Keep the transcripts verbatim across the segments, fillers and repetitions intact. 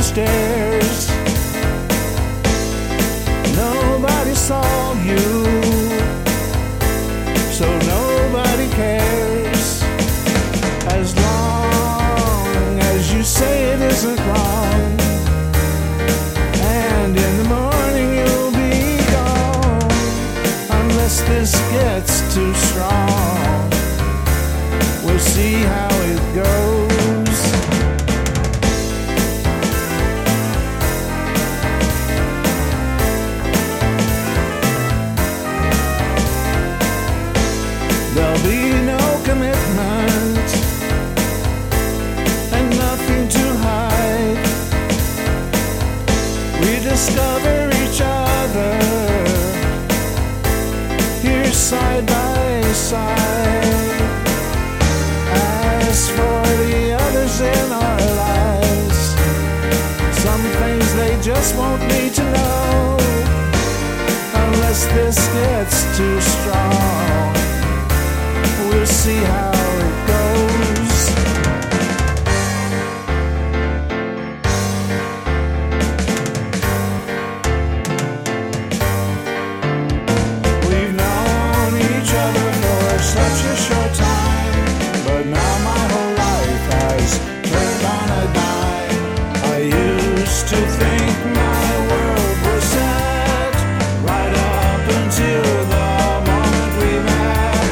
stairs. Nobody saw you, so nobody cares. As long as you say it isn't wrong, and in the morning you'll be gone. Unless this gets too strong, we'll see how it goes. There'll be no commitment and nothing to hide. We discover each other here side by side. As for the others in our lives, some things they just won't need to know. Unless this gets too strong, we'll see how it goes. We've known each other for such a short time, but now my whole life has turned on a dime. I used to think my world was set right up until the moment we met.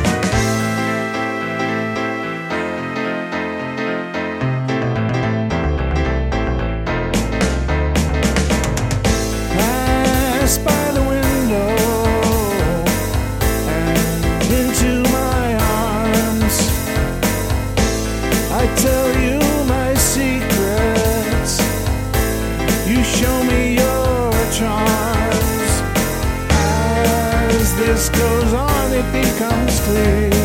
Pass by the window and into my arms. I tell you my secrets, you show me your charms. As this goes on, it becomes clear